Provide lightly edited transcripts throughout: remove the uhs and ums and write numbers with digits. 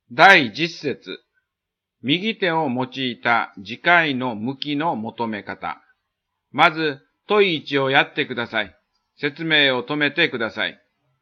第10節。右手を用いた次回の向きの求め方。まず、問1をやってください。説明を止めてください。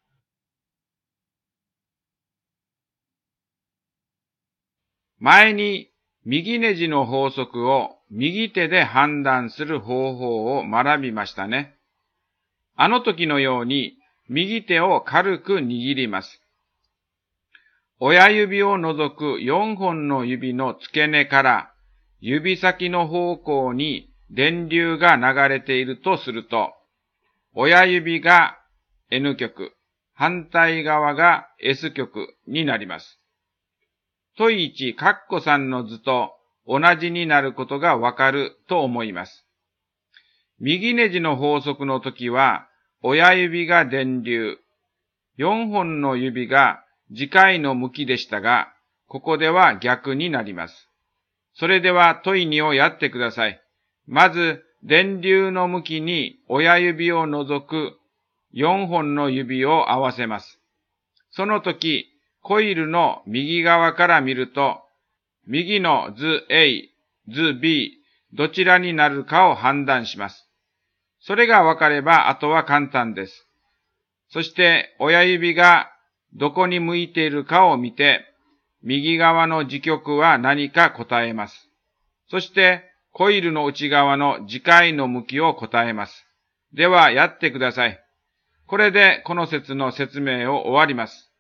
前に、右ネジの法則を右手で判断する方法を学びましたね。あの時のように、右手を軽く握ります。親指を除く4本の指の付け根から指先の方向に電流が流れているとすると、親指が N 極、反対側が S 極になります。問1、カッコ3の図と同じになることがわかると思います。右ネジの法則の時は、親指が電流、4本の指が次回の向きでしたが、ここでは逆になります。それでは問2をやってください。まず、電流の向きに親指を除く4本の指を合わせます。その時、コイルの右側から見ると、右の図 A、図 B、どちらになるかを判断します。それがわかれば、あとは簡単です。そして、親指がどこに向いているかを見て、右側の磁極は何か答えます。そして、コイルの内側の次回の向きを答えます。では、やってください。これでこの説の説明を終わります。